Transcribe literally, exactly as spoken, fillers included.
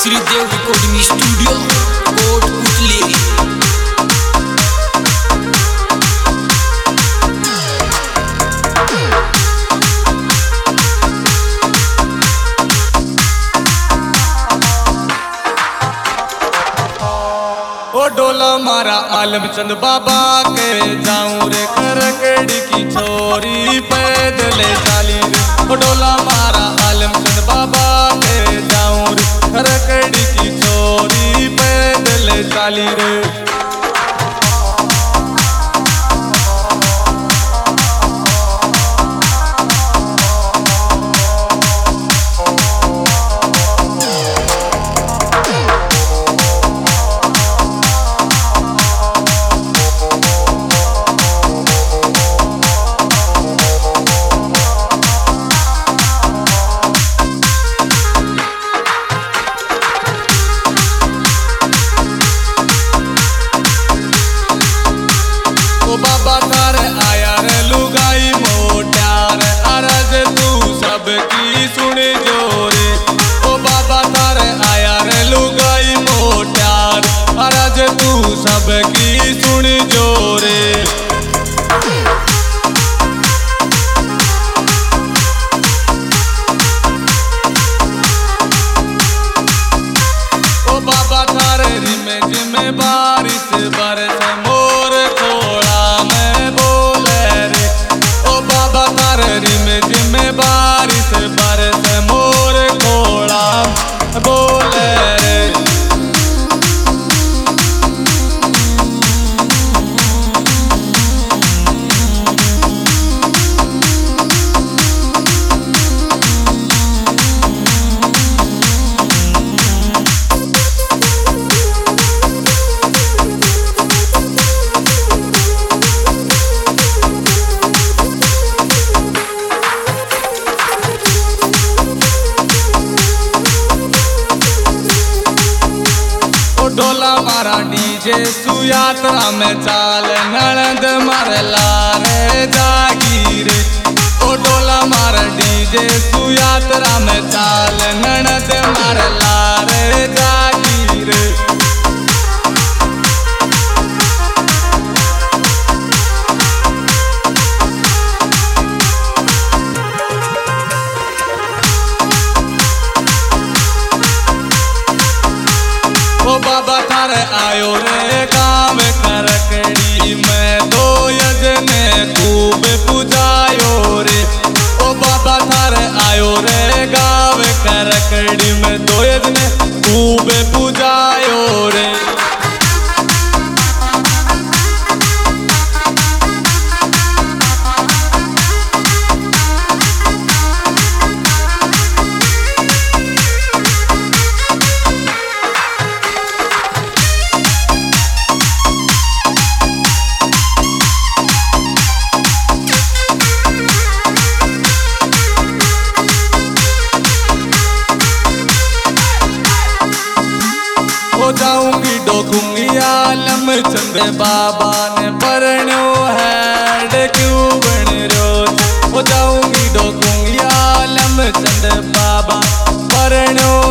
Shridev recording studio Kotputli. ओ डोला मारा आलमचंद बाबा के जाऊं रे खरकड़ी की छोरी पैदल चाली रे। ओ डोला मारा आलमचंद बाबा के जाऊं रे खरकड़ी की छोरी पैदल चाली रे। बाबा तार आया रे लुगाई मोट्यार अरज तू सबकी सुन जोरे। ओ बाबा तार आया रे लुगाई मोट्यार अरज तू सबकी सुन जोरे। ओ बाबा तार रिमे जिमे बारिश बरस मोर खोड़ा में बोले रे। ओ बाबा तार रिमे जिमे बारिश बरस मोर खोड़ा बोले रे। डोला मारा डीजे सुयात्रा में चाल ननद मारला रे जागीर। ओ डोला मारा डीजे सुयात्रा में चाल ननद मारला रे जागीर। ओ बाबा थार आयो रे गाँव खरकड़ी में दो यजने खूब पुजायो रे। ओ बाबा थार आयो रे गाँव खरकड़ी में दो यजने खूब पुजायो रे। हो जाऊंगी डोकूंगी आलमचंद बाबा ने परण्यो है क्यों बन रोज। हो जाऊंगी डोकूंगी आलमचंद बाबा परण्यो